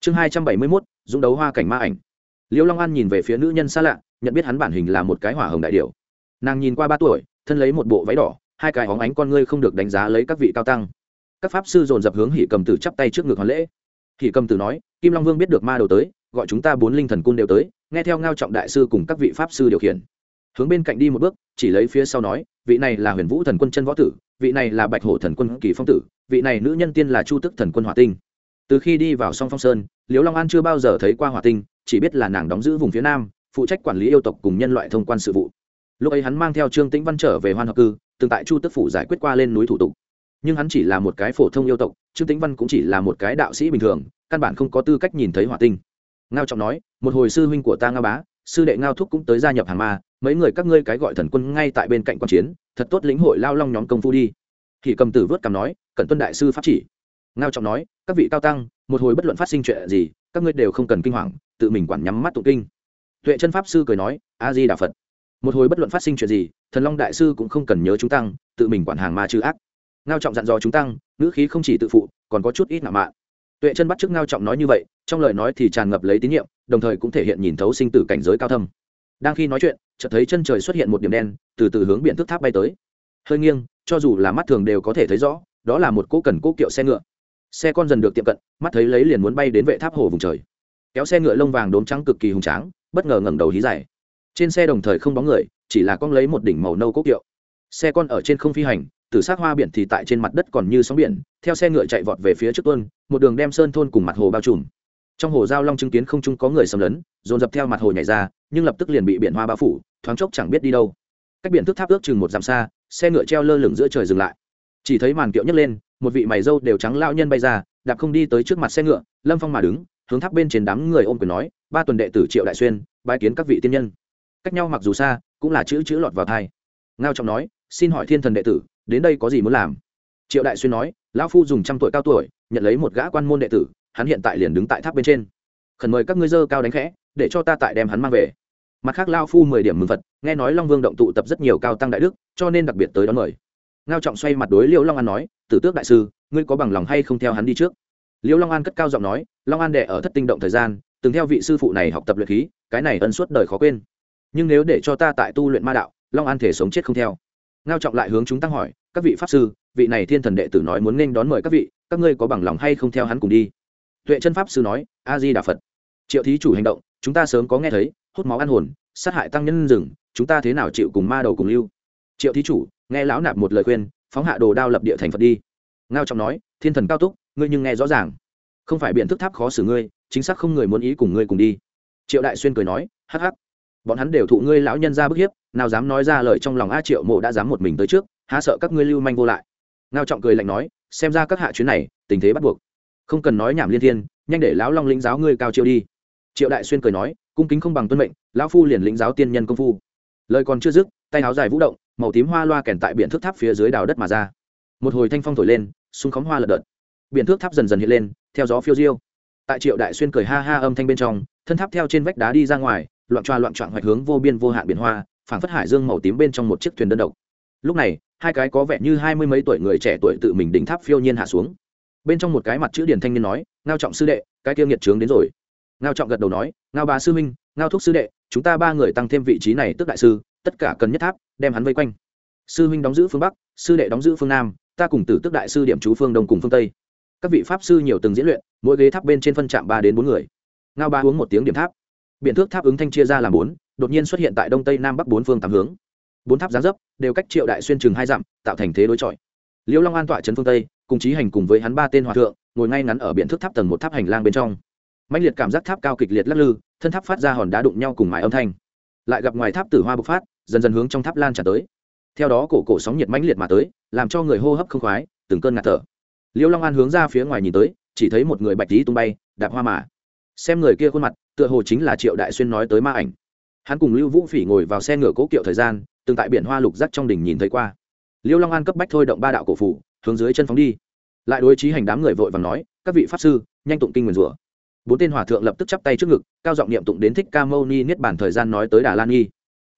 chương 271, dũng đấu hoa cảnh ma ảnh. Liễu Long An nhìn về phía nữ nhân xa lạ, nhận biết hắn bản hình là một cái hỏa hồng đại điểu. Nàng nhìn qua 3 tuổi, thân lấy một bộ váy đỏ, hai cái óng ánh con ngươi không được đánh giá lấy các vị cao tăng. Các pháp sư dồn dập hướng Hỉ Cầm Tử chắp tay trước ngực hoàn lễ. Hỉ Cầm Tử nói, Kim Long Vương biết được ma đầu tới, gọi chúng ta 4 linh thần cung đều tới, nghe theo Ngao Trọng đại sư cùng các vị pháp sư điều khiển. Hướng bên cạnh đi một bước, chỉ lấy phía sau nói, vị này là Huyền Vũ thần quân chân võ tử, vị này là Bạch Hổ thần quân Kỳ Phong tử, vị này nữ nhân tiên là Chu Tức thần quân Hỏa Tinh. Từ khi đi vào Song Phong Sơn, Liễu Long An chưa bao giờ thấy qua Hỏa Tinh, chỉ biết là nàng đóng giữ vùng phía nam, phụ trách quản lý yêu tộc cùng nhân loại thông quan sự vụ. Lúc ấy hắn mang theo Trương Tĩnh Văn trở về Hoan Hợp Cư, từng tại Chu Tức phủ giải quyết qua lên núi thủ tục. Nhưng hắn chỉ là một cái phổ thông yêu tộc, Trương Tĩnh Văn cũng chỉ là một cái đạo sĩ bình thường, căn bản không có tư cách nhìn thấy Hỏa Tinh. Ngao Trọng nói, một hồi sư huynh của ta Ngao Bá, sư đệ Ngao Thúc cũng tới gia nhập hàng ma, mấy người các ngươi cái gọi thần quân ngay tại bên cạnh quan chiến, thật tốt lĩnh hội lao long nhóm công phu đi. Thì Cầm Tử vớt cằm nói, cẩn tuân đại sư pháp chỉ. Ngao Trọng nói, các vị cao tăng, một hồi bất luận phát sinh chuyện gì, các ngươi đều không cần kinh hoàng, tự mình quản nhắm mắt tụng kinh. Tuệ Chân pháp sư cười nói, a di đà Phật. Một hồi bất luận phát sinh chuyện gì, thần long đại sư cũng không cần nhớ chúng tăng, tự mình quản hàng ma trừ ác. Ngao Trọng dặn dò chúng tăng, ngữ khí không chỉ tự phụ, còn có chút ít ngạo mạn. Tuệ Chân bắt chước Ngao Trọng nói như vậy, trong lời nói thì tràn ngập lấy tín nhiệm, đồng thời cũng thể hiện nhìn thấu sinh tử cảnh giới cao thâm. Đang khi nói chuyện, chợt thấy chân trời xuất hiện một điểm đen, từ từ hướng biển thước tháp bay tới. Hơi nghiêng, cho dù là mắt thường đều có thể thấy rõ, đó là một cỗ cỗ kiệu xe ngựa. Xe con dần được tiệm cận, mắt thấy lấy liền muốn bay đến Vệ Tháp Hồ vùng trời. Kéo xe ngựa lông vàng đốm trắng cực kỳ hùng tráng, bất ngờ ngẩng đầu hí dài. Trên xe đồng thời không bóng người, chỉ là con lấy một đỉnh màu nâu cỗ kiệu. Xe con ở trên không phi hành, tử sắc hoa biển thì tại trên mặt đất còn như sóng biển, theo xe ngựa chạy vọt về phía trước tuôn, một đường đem sơn thôn cùng mặt hồ bao trùm. Trong hồ giao long chứng kiến không trung có người xâm lấn, dồn dập theo mặt hồ nhảy ra, nhưng lập tức liền bị biển hoa bao phủ, thoáng chốc chẳng biết đi đâu. Cách biển thước tháp ước chừng 1 dặm xa, xe ngựa treo lơ lửng giữa trời dừng lại. Chỉ thấy màn kiệu nhấc lên, một vị mày râu đều trắng lão nhân bay ra, đạp không đi tới trước mặt xe ngựa, lâm phong mà đứng, hướng tháp bên trên đám người ôm quyền nói, 3 tuần đệ tử Triệu Đại Xuyên, bái kiến các vị tiên nhân. Cách nhau mặc dù xa, cũng là chữ lọt vào tai. Ngao Trọng nói, xin hỏi thiên thần đệ tử, đến đây có gì muốn làm? Triệu Đại Xuyên nói, lão phu dùng 100 tuổi cao tuổi, nhận lấy một gã quan môn đệ tử, hắn hiện tại liền đứng tại tháp bên trên. Khẩn mời các ngươi dơ cao đánh khẽ, để cho ta tại đem hắn mang về. Mặt khác lão phu 10 điểm mừng Phật, nghe nói Long Vương động tụ tập rất nhiều cao tăng đại đức, cho nên đặc biệt tới đón mời. Ngao Trọng xoay mặt đối Liễu Long An nói, Tử Tước đại sư, ngươi có bằng lòng hay không theo hắn đi trước? Liễu Long An cất cao giọng nói, Long An đệ ở Thất Tinh động thời gian, từng theo vị sư phụ này học tập luyện khí, cái này ân suốt đời khó quên. Nhưng nếu để cho ta tại tu luyện ma đạo, Long An thể sống chết không theo. Ngao Trọng lại hướng chúng tăng hỏi, các vị pháp sư, vị này thiên thần đệ tử nói muốn nên đón mời các vị, các ngươi có bằng lòng hay không theo hắn cùng đi? Tuệ Chân pháp sư nói, a di đà Phật. Triệu thí chủ hành động, chúng ta sớm có nghe thấy, hút máu ăn hồn, sát hại tăng nhân rừng, chúng ta thế nào chịu cùng ma đầu cùng lưu? Triệu thí chủ, nghe lão nạp một lời khuyên, phóng hạ đồ đao lập địa thành Phật đi. Ngao Trọng nói, thiên thần cao túc, ngươi nhưng nghe rõ ràng, không phải biện thức tháp khó xử ngươi, chính xác không người muốn ý cùng ngươi cùng đi. Triệu Đại Xuyên cười nói, hắc hắc, bọn hắn đều thụ ngươi lão nhân ra bức hiếp, nào dám nói ra lời trong lòng. A Triệu Mộ đã dám một mình tới trước, há sợ các ngươi lưu manh vô lại. Ngao Trọng cười lạnh nói, xem ra các hạ chuyến này tình thế bắt buộc, không cần nói nhảm liên thiên, nhanh để lão long lĩnh giáo ngươi cao chiêu đi. Triệu Đại Xuyên cười nói, cung kính không bằng tuân mệnh, lão phu liền lĩnh giáo tiên nhân công phu. Lời còn chưa dứt, tay áo dài vũ động, màu tím hoa loa kèn tại biển thước tháp phía dưới đào đất mà ra. Một hồi thanh phong thổi lên, xung khóm hoa lật đật, biển thước tháp dần dần hiện lên, theo gió phiêu diêu. Tại Triệu Đại Xuyên cười ha ha âm thanh bên trong, thân tháp theo trên vách đá đi ra ngoài, loạn choạng hoạch hướng vô biên vô hạn biển hoa, phảng phất hải dương màu tím bên trong một chiếc thuyền đơn độc. Lúc này, hai cái có vẻ như 20 mấy tuổi người trẻ tuổi tự mình đỉnh tháp phiêu nhiên hạ xuống. Bên trong một cái mặt chữ điển thanh niên nói, Ngao Trọng sư đệ, cái kia nghiệt trướng đến rồi. Ngao Trọng gật đầu nói, Ngao bá sư huynh, Ngao thúc sư đệ, chúng ta 3 người tăng thêm vị trí này tức đại sư, tất cả cần nhất tháp, đem hắn vây quanh. Sư huynh đóng giữ phương bắc, sư đệ đóng giữ phương nam, ta cùng Tử Tước đại sư điểm chú phương đông cùng phương tây. Các vị pháp sư nhiều từng diễn luyện, mỗi ghế tháp bên trên phân chạm 3 đến 4 người. Ngao bá uống một tiếng điểm tháp. Biện thước tháp ứng thanh chia ra làm 4, đột nhiên xuất hiện tại đông tây nam bắc 4 phương 8 hướng. 4 tháp dáng dấp đều cách Triệu Đại Xuyên chừng 2 dặm, tạo thành thế đối chọi. Liễu Long An tọa trấn phương tây, cùng Chí Hành cùng với hắn 3 tên hòa thượng, ngồi ngay ngắn ở biện thước tháp tầng 1 tháp hành lang bên trong. Mãnh liệt cảm giác tháp cao kịch liệt lắc lư, thân tháp phát ra hòn đá đụng nhau cùng mái âm thanh. Lại gặp ngoài tháp tử hoa bộc phát, dần dần hướng trong tháp lan tràn tới. Theo đó cổ sóng nhiệt mãnh liệt mà tới, làm cho người hô hấp không khoái, từng cơn ngạt thở. Liễu Long An hướng ra phía ngoài nhìn tới, chỉ thấy một người bạch tí tung bay, đạp hoa mà. Xem người kia khuôn mặt, tựa hồ chính là Triệu Đại Xuyên nói tới ma ảnh. Hắn cùng Lưu Vũ Phỉ ngồi vào xe ngựa cố kiệu thời gian, từng tại biển hoa lục giác trong đỉnh nhìn thấy qua. Liễu Long An cấp bách thôi động 3 đạo cổ phủ, hướng dưới chân phóng đi. Lại đối Chí Hành đám người vội vàng nói, các vị pháp sư, nhanh tụng kinh nguyền rủa. 4 tên hòa thượng lập tức chắp tay trước ngực, cao giọng niệm tụng đến Thích Ca Mâu Ni niết bàn thời gian nói tới Đà Lan Nghi.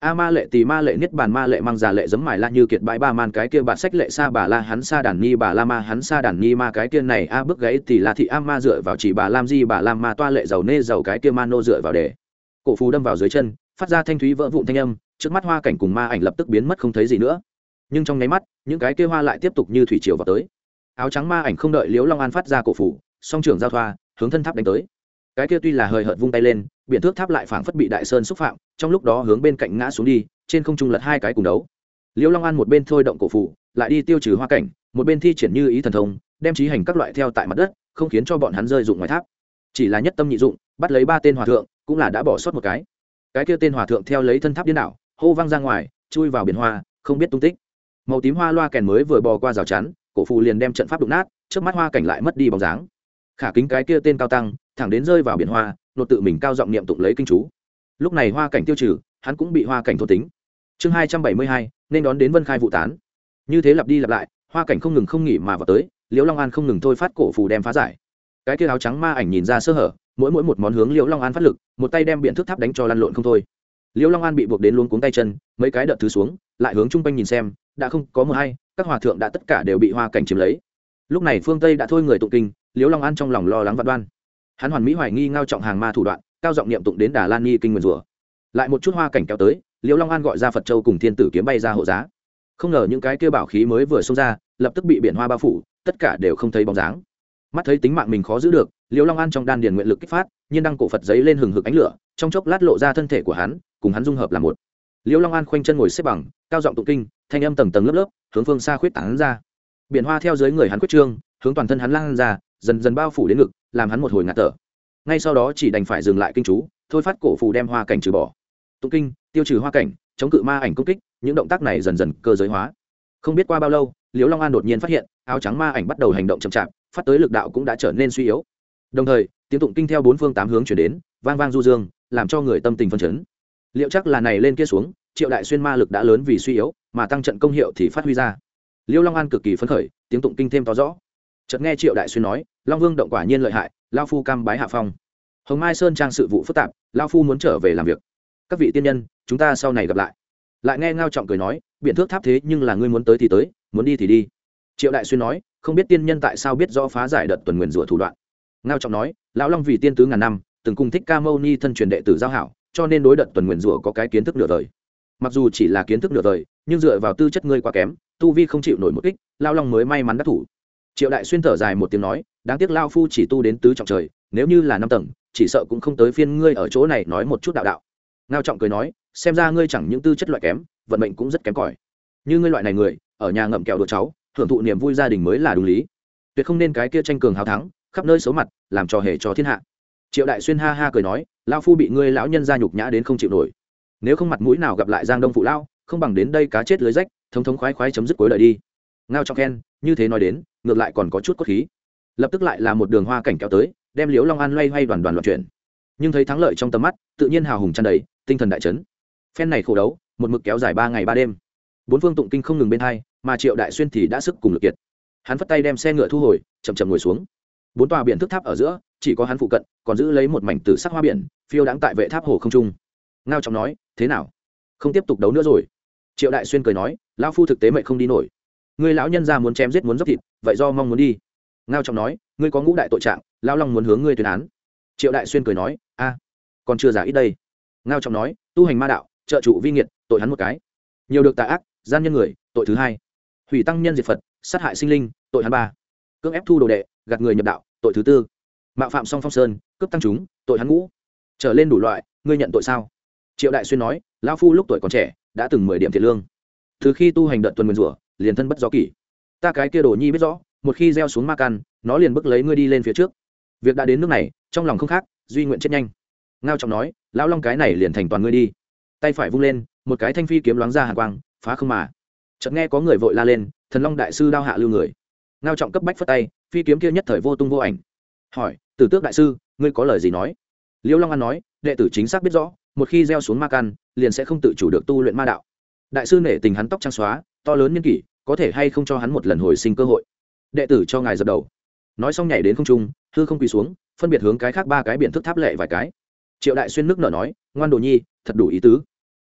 a ma lệ tỳ ma lệ niết bàn ma lệ mang già lệ giấm mài la như kiệt bãi ba man cái kia bạt sách lệ sa bà la hắn sa đàn ni bà la ma hắn sa đàn ni ma cái kia này a bước gãy tỳ la thị a ma dựa vào chỉ bà lam di bà lam ma toa lệ dầu nê dầu cái kia ma nô dựa vào để cổ phù đâm vào dưới chân phát ra thanh thúy vỡ vụn thanh âm, trước mắt hoa cảnh cùng ma ảnh lập tức biến mất không thấy gì nữa. Nhưng trong nháy mắt những cái kia hoa lại tiếp tục như thủy triều vào tới. Áo trắng ma ảnh không đợi Liễu Long An phát ra cổ phù, song trưởng giao thoa hướng thân tháp đánh tới. Cái kia tuy là hời hợt vung tay lên, biển thước tháp lại phảng phất bị đại sơn xúc phạm, trong lúc đó hướng bên cạnh ngã xuống đi, trên không trung lật hai cái cùng đấu. Liễu Long An một bên thôi động cổ phù, lại đi tiêu trừ hoa cảnh, một bên thi triển như ý thần thông, đem chí hành các loại theo tại mặt đất, không khiến cho bọn hắn rơi dụng ngoài tháp. Chỉ là nhất tâm nhị dụng, bắt lấy ba tên hòa thượng, cũng là đã bỏ sót một cái. Cái kia tên hòa thượng theo lấy thân tháp điên đảo, hô văng ra ngoài, chui vào biển hoa, không biết tung tích. Màu tím hoa loa kèn mới vừa bò qua rào chắn, cổ phù liền đem trận pháp đụng nát, trước mắt hoa cảnh lại mất đi bóng dáng. Khả kính cái kia tên cao tăng, thẳng đến rơi vào biển hoa, nột tự mình cao giọng niệm tụng lấy kinh chú. Lúc này hoa cảnh tiêu trừ, hắn cũng bị hoa cảnh thôn tính. Chương 272, nên đón đến Vân Khai vụ tán. Như thế lặp đi lặp lại, hoa cảnh không ngừng không nghỉ mà vào tới, Liễu Long An không ngừng thôi phát cổ phù đem phá giải. Cái kia áo trắng ma ảnh nhìn ra sơ hở, mỗi một món hướng Liễu Long An phát lực, một tay đem biển thước tháp đánh cho lăn lộn không thôi. Liễu Long An bị buộc đến luống cuống tay chân, mấy cái đợt thứ xuống, lại hướng trung quanh nhìn xem, đã không có một hay, các hòa thượng đã tất cả đều bị hoa cảnh chiếm lấy. Lúc này phương Tây đã thôi người tụng kinh, Liễu Long An trong lòng lo lắng vạn đoan. Hắn hoàn mỹ hoài nghi ngao trọng hàng ma thủ đoạn, cao giọng niệm tụng đến Đà Lan Ni kinh nguyên rủa. Lại một chút hoa cảnh kéo tới, Liễu Long An gọi ra Phật Châu cùng Thiên Tử kiếm bay ra hộ giá. Không ngờ những cái kia bảo khí mới vừa xông ra, lập tức bị biển hoa bao phủ, tất cả đều không thấy bóng dáng. Mắt thấy tính mạng mình khó giữ được, Liễu Long An trong đan điền nguyện lực kích phát, nhiên đăng cổ Phật giấy lên hừng hực ánh lửa, trong chốc lát lộ ra thân thể của hắn, cùng hắn dung hợp làm một. Liễu Long An khoanh chân ngồi xếp bằng, cao giọng tụng kinh, thanh âm tầng tầng lớp lớp, hướng phương xa khuyết tán ra. Biển hoa theo dưới người hắn quyết trương, hướng toàn thân hắn lan ra, dần dần bao phủ đến ngực, làm hắn một hồi ngạt thở. Ngay sau đó chỉ đành phải dừng lại kinh chú, thôi phát cổ phù đem hoa cảnh trừ bỏ. Tụng kinh, tiêu trừ hoa cảnh, chống cự ma ảnh công kích, những động tác này dần dần cơ giới hóa. Không biết qua bao lâu, Liễu Long An đột nhiên phát hiện, áo trắng ma ảnh bắt đầu hành động chậm chạp, phát tới lực đạo cũng đã trở nên suy yếu. Đồng thời, tiếng tụng kinh theo bốn phương tám hướng truyền đến, vang vang du dương, làm cho người tâm tình phấn chấn. Liệu chắc là này lên kia xuống, Triệu Đại Xuyên ma lực đã lớn vì suy yếu, mà tăng trận công hiệu thì phát huy ra. Liễu Long An cực kỳ phấn khởi, tiếng tụng kinh thêm to rõ. Chợt nghe Triệu Đại Xuyên nói, Long Vương động quả nhiên lợi hại, lão phu cam bái hạ phong. Hồng Mai Sơn trang sự vụ phức tạp, lão phu muốn trở về làm việc. Các vị tiên nhân, chúng ta sau này gặp lại. Lại nghe Ngao Trọng cười nói, biện thước tháp thế nhưng là ngươi muốn tới thì tới, muốn đi thì đi. Triệu Đại Xuyên nói, không biết tiên nhân tại sao biết rõ phá giải đợt tuần nguyền rủa thủ đoạn. Ngao Trọng nói, lão Long vì tiên tứ ngàn năm, từng cùng Thích Ca Mâu Ni thân truyền đệ tử giao hảo, cho nên đối đợt tuần nguyền rủa có cái kiến thức nửa đời. Mặc dù chỉ là kiến thức nửa đời, nhưng dựa vào tư chất ngươi quá kém, tu vi không chịu nổi một kích, lão Long mới may mắn đắc thủ. Triệu Đại Xuyên thở dài một tiếng nói, đáng tiếc lão phu chỉ tu đến tứ trọng trời, nếu như là năm tầng, chỉ sợ cũng không tới phiên ngươi ở chỗ này nói một chút đạo đạo. Ngao Trọng cười nói, xem ra ngươi chẳng những tư chất loại kém, vận mệnh cũng rất kém cỏi. Như ngươi loại này người, ở nhà ngậm kẹo đùa cháu, hưởng thụ niềm vui gia đình mới là đúng lý. Tuyệt không nên cái kia tranh cường hào thắng, khắp nơi xấu mặt, làm trò hề cho thiên hạ. Triệu Đại Xuyên ha ha cười nói, lão phu bị ngươi lão nhân gia nhục nhã đến không chịu nổi. Nếu không mặt mũi nào gặp lại Giang Đông phụ lão, không bằng đến đây cá chết lưới rách, thống thống khoái khoái chấm dứt cuối đời đi. Ngao Trọng khen, như thế nói đến, ngược lại còn có chút cốt khí. Lập tức lại là một đường hoa cảnh kéo tới, đem Liễu Long An loay hoay đoàn đoàn loạn chuyển. Nhưng thấy thắng lợi trong tầm mắt, tự nhiên hào hùng tràn đầy, tinh thần đại chấn. Phen này khổ đấu, một mực kéo dài 3 ngày 3 đêm. Bốn phương tụng kinh không ngừng bên hai, mà Triệu Đại Xuyên thì đã sức cùng lực kiệt. Hắn phất tay đem xe ngựa thu hồi, chậm chậm ngồi xuống. Bốn tòa biển thước tháp ở giữa, chỉ có hắn phụ cận, còn giữ lấy một mảnh tử sắc hoa biển, phiêu đáng tại vệ tháp hồ không trung. Ngao Trọng nói, thế nào? Không tiếp tục đấu nữa rồi. Triệu Đại Xuyên cười nói, lão phu thực tế mệnh không đi nổi. Ngươi lão nhân gia muốn chém giết muốn dốc thịt, vậy do mong muốn đi. Ngao Trọng nói, ngươi có ngũ đại tội trạng, lão Long muốn hướng ngươi tuyên án. Triệu Đại Xuyên cười nói, a, còn chưa giả ít đây. Ngao Trọng nói, tu hành ma đạo, trợ trụ vi nghiệt, tội hắn một cái. Nhiều được tà ác, gian nhân người, tội thứ hai. Hủy tăng nhân diệt Phật, sát hại sinh linh, tội hắn ba. Cưỡng ép thu đồ đệ, gạt người nhập đạo, tội thứ tư. Mạo phạm song phong sơn, cướp tăng chúng, tội hắn ngũ. Trở lên đủ loại, ngươi nhận tội sao? Triệu Đại Xuyên nói, lão phu lúc tuổi còn trẻ, đã từng 10 điểm thiện lương. Từ khi tu hành đợt tuần nguyên rủa, liền thân bất do kỷ. Ta cái kia đồ nhi biết rõ, một khi gieo xuống ma căn, nó liền bức lấy ngươi đi lên phía trước. Việc đã đến nước này, trong lòng không khác, duy nguyện chết nhanh. Ngao Trọng nói, lão Long cái này liền thành toàn ngươi đi. Tay phải vung lên, một cái thanh phi kiếm loáng ra hàn quang, phá không mà. Chợt nghe có người vội la lên, Thần Long đại sư đao hạ lưu người. Ngao Trọng cấp bách phất tay, phi kiếm kia nhất thời vô tung vô ảnh. Hỏi, Tử Tước đại sư, ngươi có lời gì nói? Liễu Long An nói, đệ tử chính xác biết rõ, một khi gieo xuống ma căn, liền sẽ không tự chủ được tu luyện ma đạo. Đại sư nể tình hắn tóc trắng xóa, to lớn niên kỷ, có thể hay không cho hắn một lần hồi sinh cơ hội? Đệ tử cho ngài dập đầu. Nói xong nhảy đến không trung, hư không quỳ xuống, phân biệt hướng cái khác 3 cái biển thước tháp lệ vài cái. Triệu Đại Xuyên nước nở nói, ngoan đồ nhi, thật đủ ý tứ.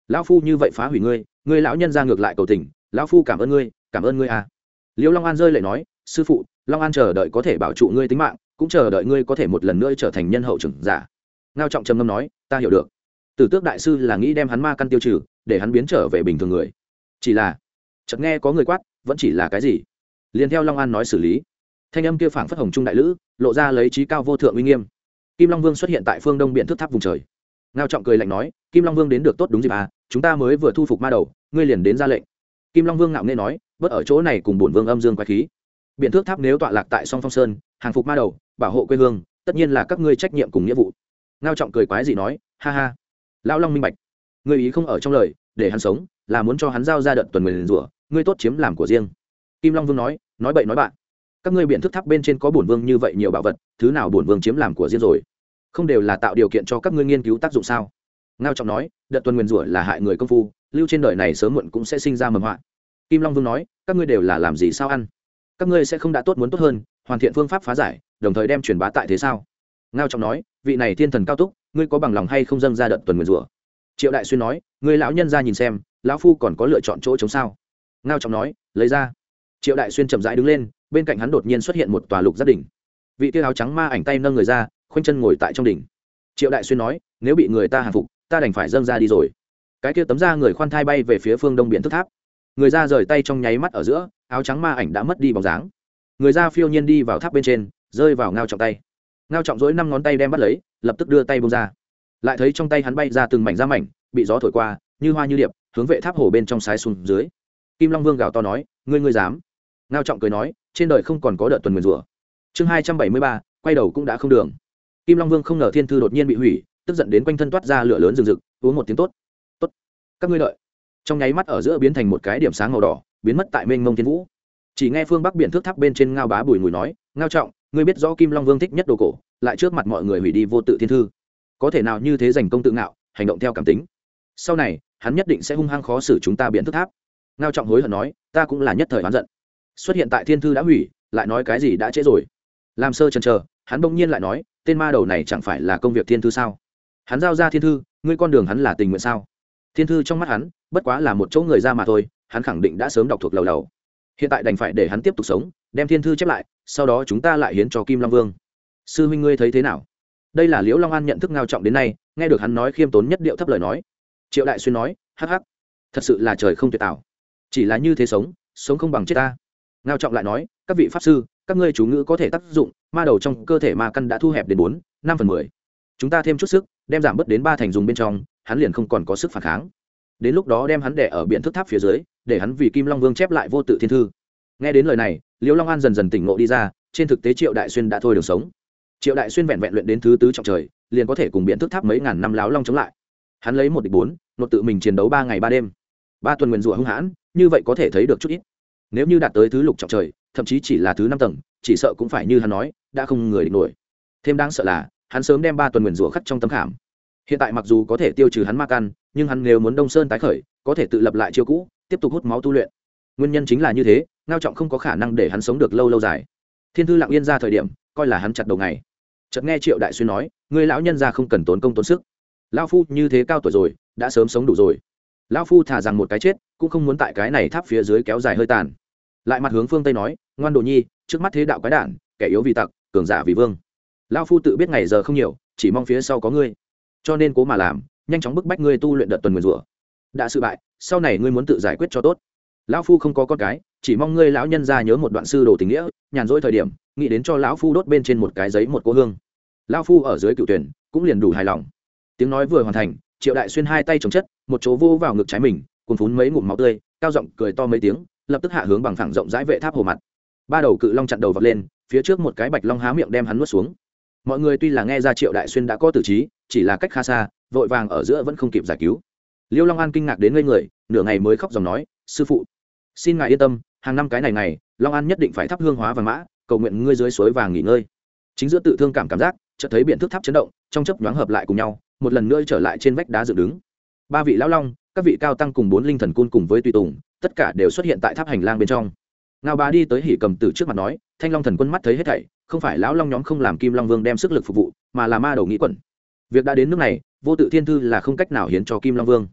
lão phu như vậy phá hủy ngươi lão nhân ra ngược lại cầu tình, lão phu cảm ơn ngươi à. Liễu Long An rơi lệ nói, sư phụ, Long An chờ đợi có thể bảo trụ ngươi tính mạng, cũng chờ đợi ngươi có thể một lần nữa trở thành nhân hậu trưởng giả. Ngao Trọng trầm ngâm nói, ta hiểu được. Tử Tước đại sư là nghĩ đem hắn ma căn tiêu trừ, để hắn biến trở về bình thường người. Chỉ là, chợt nghe có người quát, vẫn chỉ là cái gì? Liền theo Long An nói xử lý. Thanh âm kia phảng phất hồng trung đại lữ, lộ ra lấy trí cao vô thượng uy nghiêm. Kim Long Vương xuất hiện tại phương đông biển thước tháp vùng trời. Ngao Trọng cười lạnh nói, Kim Long Vương đến được tốt đúng dịp à, chúng ta mới vừa thu phục ma đầu, ngươi liền đến ra lệnh. Kim Long Vương ngạo nghễ nói, bớt ở chỗ này cùng bổn vương âm dương quái khí. Biển thước tháp nếu tọa lạc tại Song Phong Sơn, hàng phục ma đầu, bảo hộ quê hương, tất nhiên là các ngươi trách nhiệm cùng nghĩa vụ. Ngao Trọng cười quái dị nói, ha ha, lão Long minh bạch, ngươi ý không ở trong lời, để hắn sống, là muốn cho hắn giao ra đợt tuần nguyền rủa, ngươi tốt chiếm làm của riêng. Kim Long Vương nói bậy nói bạn, các ngươi biển thước tháp bên trên có bổn vương như vậy nhiều bảo vật, thứ nào bổn vương chiếm làm của riêng rồi? Không đều là tạo điều kiện cho các ngươi nghiên cứu tác dụng sao? Ngao Trọng nói, đợt tuần nguyền rủa là hại người công phu, lưu trên đời này sớm muộn cũng sẽ sinh ra mầm họa. Kim Long Vương nói, các ngươi đều là làm gì sao ăn? Các ngươi sẽ không đã tốt muốn tốt hơn, hoàn thiện phương pháp phá giải, đồng thời đem truyền bá tại thế sao? Ngao Trọng nói, vị này thiên thần cao túc, ngươi có bằng lòng hay không dâng ra đợt tuần nguyền rủa? Triệu Đại Xuyên nói, ngươi lão nhân ra nhìn xem, lão phu còn có lựa chọn chỗ chống sao? Ngao Trọng nói, lấy ra. Triệu Đại Xuyên chậm rãi đứng lên, bên cạnh hắn đột nhiên xuất hiện một tòa lục giác đỉnh. Vị kia áo trắng ma ảnh tay nâng người ra, khoanh chân ngồi tại trong đỉnh. Triệu Đại Xuyên nói, nếu bị người ta hàng phục, ta đành phải dâng ra đi rồi. Cái kia tấm da người khoan thai bay về phía phương đông biển thước tháp. Người ra rời tay trong nháy mắt ở giữa, áo trắng ma ảnh đã mất đi bóng dáng. Người ra phiêu nhiên đi vào tháp bên trên, rơi vào Ngao Trọng tay. Ngao Trọng dỗi 5 ngón tay đem bắt lấy, lập tức đưa tay buông ra. Lại thấy trong tay hắn bay ra từng mảnh da mảnh, bị gió thổi qua, như hoa như điệp, hướng vệ tháp hồ bên trong sái xuống dưới. Kim Long Vương gào to nói, ngươi dám? Ngao Trọng cười nói, trên đời không còn có đợt tuần nguyền rủa. Chương 273, quay đầu cũng đã không đường. Kim Long Vương không ngờ thiên thư đột nhiên bị hủy, tức giận đến quanh thân toát ra lửa lớn rừng rực, uống một tiếng tốt. Tốt. Các ngươi đợi. Trong nháy mắt ở giữa biến thành một cái điểm sáng màu đỏ, biến mất tại mênh mông thiên vũ. Chỉ nghe phương bắc biển thước tháp bên trên Ngao Bá bùi ngùi nói, Ngao Trọng, ngươi biết rõ Kim Long Vương thích nhất đồ cổ, lại trước mặt mọi người hủy đi vô tự thiên thư, có thể nào như thế giành công tự ngạo, hành động theo cảm tính? Sau này hắn nhất định sẽ hung hăng khó xử chúng ta biển thước tháp. Ngao Trọng hối hận nói, ta cũng là nhất thời oán giận, xuất hiện tại thiên thư đã hủy, lại nói cái gì đã trễ rồi. Làm sơ chần chờ, hắn bỗng nhiên lại nói, tên ma đầu này chẳng phải là công việc thiên thư sao? Hắn giao ra thiên thư, ngươi con đường hắn là tình nguyện sao? Thiên thư trong mắt hắn bất quá là một chỗ người ra mà thôi, hắn khẳng định đã sớm đọc thuộc lầu lầu. Hiện tại đành phải để hắn tiếp tục sống, đem thiên thư chép lại, sau đó chúng ta lại hiến cho Kim Long Vương. Sư huynh ngươi thấy thế nào? Đây là Liễu Long An nhận thức Ngao Trọng đến nay, nghe được hắn nói khiêm tốn nhất điệu thấp lời nói. Triệu Đại Xuyên nói, hắc hắc, thật sự là trời không tuyệt tạo, chỉ là như thế sống không bằng chết ta. Ngao Trọng lại nói, các vị pháp sư, các ngươi chú ngữ có thể tác dụng, ma đầu trong cơ thể ma căn đã thu hẹp đến 4/5/10. Chúng ta thêm chút sức, đem giảm bớt đến 3 thành dùng bên trong, hắn liền không còn có sức phản kháng. Đến lúc đó đem hắn đè ở biển thước tháp phía dưới, để hắn vì Kim Long Vương chép lại vô tự thiên thư. Nghe đến lời này, Liễu Long An dần dần tỉnh ngộ đi ra, trên thực tế Triệu Đại Xuyên đã thôi đường sống. Triệu Đại Xuyên vẹn vẹn luyện đến thứ tứ trọng trời, liền có thể cùng biển thước tháp mấy ngàn năm láo long chống lại. Hắn lấy 1 địch 4, nốt tự mình chiến đấu 3 ngày 3 đêm. 3 tuần nguyền rủa hung hãn, như vậy có thể thấy được chút ít. Nếu như đạt tới thứ lục trọng trời, thậm chí chỉ là thứ 5 tầng, chỉ sợ cũng phải như hắn nói, đã không người địch nổi. Thêm đáng sợ là, hắn sớm đem 3 tuần nguyền rủa khắc trong tấm khảm. Hiện tại mặc dù có thể tiêu trừ hắn ma căn, nhưng hắn nếu muốn Đông Sơn tái khởi, có thể tự lập lại chiêu cũ, tiếp tục hút máu tu luyện. Nguyên nhân chính là như thế, Ngao Trọng không có khả năng để hắn sống được lâu lâu dài. Thiên thư lặng yên ra thời điểm, coi là hắn chặt đầu ngày. Chợt nghe Triệu Đại Xuyên nói, người lão nhân gia không cần tốn công tốn sức, lão phu như thế cao tuổi rồi, đã sớm sống đủ rồi. Lão phu thả rằng một cái chết, cũng không muốn tại cái này tháp phía dưới kéo dài hơi tàn. Lại mặt hướng phương Tây nói, ngoan đồ nhi, trước mắt thế đạo quái đản, kẻ yếu vì tặc, cường giả vì vương. Lão phu tự biết ngày giờ không nhiều, chỉ mong phía sau có ngươi, cho nên cố mà làm, nhanh chóng bức bách ngươi tu luyện đợt tuần nguyền rủa. Đã sự bại, sau này ngươi muốn tự giải quyết cho tốt. Lão phu không có con cái, chỉ mong ngươi lão nhân gia nhớ một đoạn sư đồ tình nghĩa, nhàn rỗi thời điểm nghĩ đến cho lão phu đốt bên trên một cái giấy một cỗ hương. Lão phu ở dưới cựu tuyển cũng liền đủ hài lòng. Tiếng nói vừa hoàn thành, Triệu Đại Xuyên hai tay chống chất, một chỗ vô vào ngực trái mình, cuồn phún mấy ngụm máu tươi, cao giọng cười to mấy tiếng, lập tức hạ hướng bằng phẳng rộng rãi vệ tháp hồ mặt. 3 đầu cự long chặn đầu vọt lên, phía trước một cái bạch long há miệng đem hắn nuốt xuống. Mọi người tuy là nghe ra Triệu Đại Xuyên đã có tử trí, chỉ là cách khá xa, vội vàng ở giữa vẫn không kịp giải cứu. Liêu Long An kinh ngạc đến ngây người, nửa ngày mới khóc dòng nói, sư phụ, xin ngài yên tâm, hàng năm cái này Long An nhất định phải thắp hương hóa vàng mã, cầu nguyện ngươi dưới suối vàng nghỉ ngơi. Chính giữa tự thương cảm giác, chợt thấy biển thước tháp chấn động, trong chớp nhoáng hợp lại cùng nhau, một lần nữa trở lại trên vách đá dựng đứng. 3 vị lão long, các vị cao tăng cùng 4 linh thần côn cùng với tùy tùng, tất cả đều xuất hiện tại tháp hành lang bên trong. Ngao Bá đi tới Hỉ Cầm Tử trước mặt nói, Thanh Long thần quân mắt thấy hết thảy, không phải lão long nhóm không làm Kim Long Vương đem sức lực phục vụ, mà là ma đầu nghĩ quẩn. Việc đã đến nước này, vô tự thiên thư là không cách nào hiến cho Kim Long Vương.